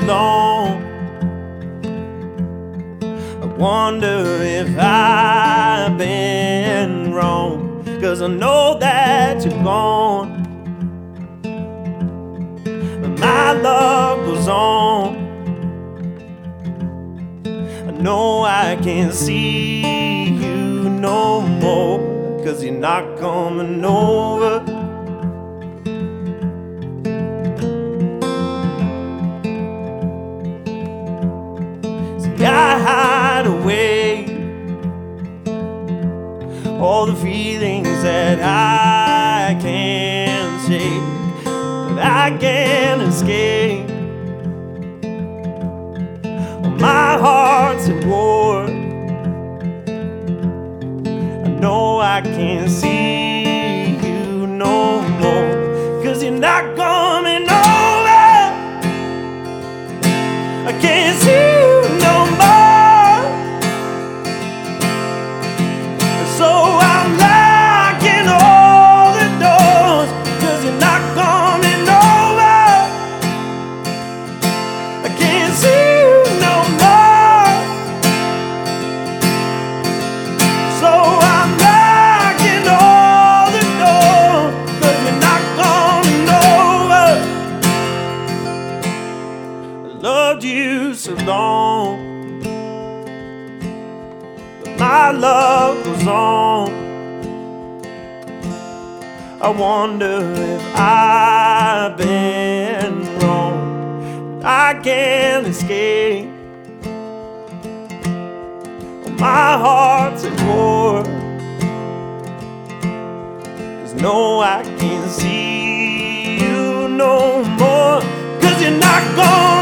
long. I wonder if I've been wrong, 'cause I know that you're gone, but my love goes on. I know I can't see you no more, 'cause you're not coming over. See, I hide away all the feelings that I can't shake, but I can't escape. My heart's at war. I know I can't see you no more, 'cause you're not coming over. I can't see you no more, so I'm locking all the doors, 'cause you're not coming over. I can't see you no more, so I'm locking all the doors, 'cause you're not coming over. I loved you so long, but my love goes on. I wonder if I've been wrong, but I can't escape. My heart's at war, 'cause no, I can't see you no more, 'cause you're not gone.